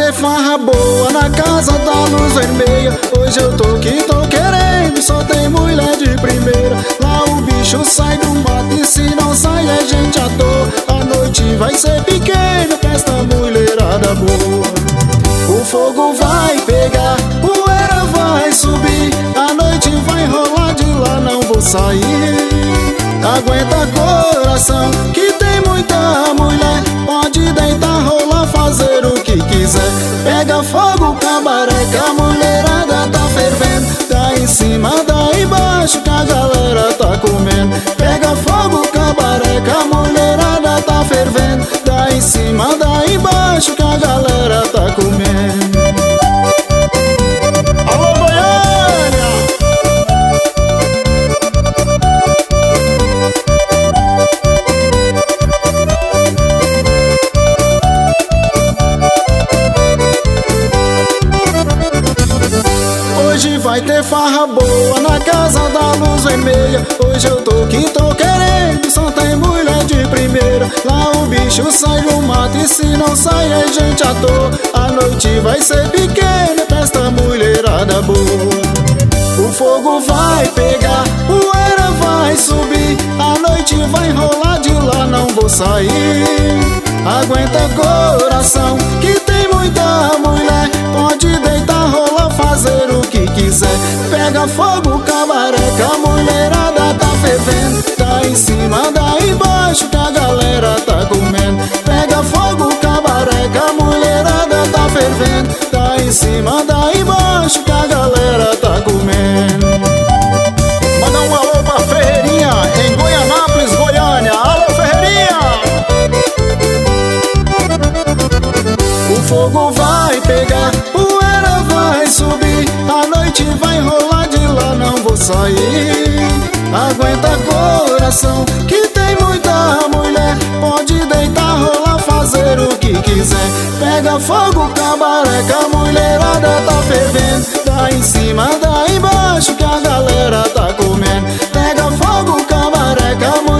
ter farra boa na casa da luz vermelha. Hoje eu tô que tô querendo, só tem mulher de primeira. Lá o bicho sai do mato e se não sai é gente à toa. A noite vai ser pequena pra esta mulherada boa. O fogo vai pegar, poeira vai subir, a noite vai rolar, de lá não vou sair. Aguenta coração, que tem muita mulher, pode deitar, rolar, fazer o que quiser. Pega fogo, cabaré, que a mulherada tá fervendo. Tá em cima, tá embaixo, que a galera tá comendo. Pega fogo, cabaré, que a mulherada tá fervendo. Tá em cima, tá embaixo, que a galera tá comendo. Alô, Goiânia! Hoje vai ter farra boa na casa da luz vermelha. Hoje eu tô que tô querendo, só tem mulher de primeira. Lá o bicho sai do mato e se não sai é gente à toa. A noite vai ser pequena pra esta mulherada boa. O fogo vai pegar, poeira vai subir, a noite vai rolar, de lá não vou sair. Aguenta coração, que tem muita mulher, pode deitar, rolar, fazer o que quiser. Pega fogo, cabaré, que a mulherada tá fervendo. Tá em cima, tá embaixo, que a galera tá comendo. Pega fogo, cabaré, que a mulherada tá fervendo. Tá em cima, tá embaixo, que a galera tá comendo. Manda um alô pra Ferreirinha, em Goianápolis, Goiânia. Alô, Ferreirinha! O fogo vai pegar, poeira vai subir, a noite vai rolar, de lá não vou sair. Aguenta coração, que tem muita mulher, pode deitar, rolar, fazer o que quiser. Pega fogo, cabaré, que a mulherada tá fervendo. Tá em cima, tá embaixo, que a galera tá comendo. Pega fogo, cabaré, que a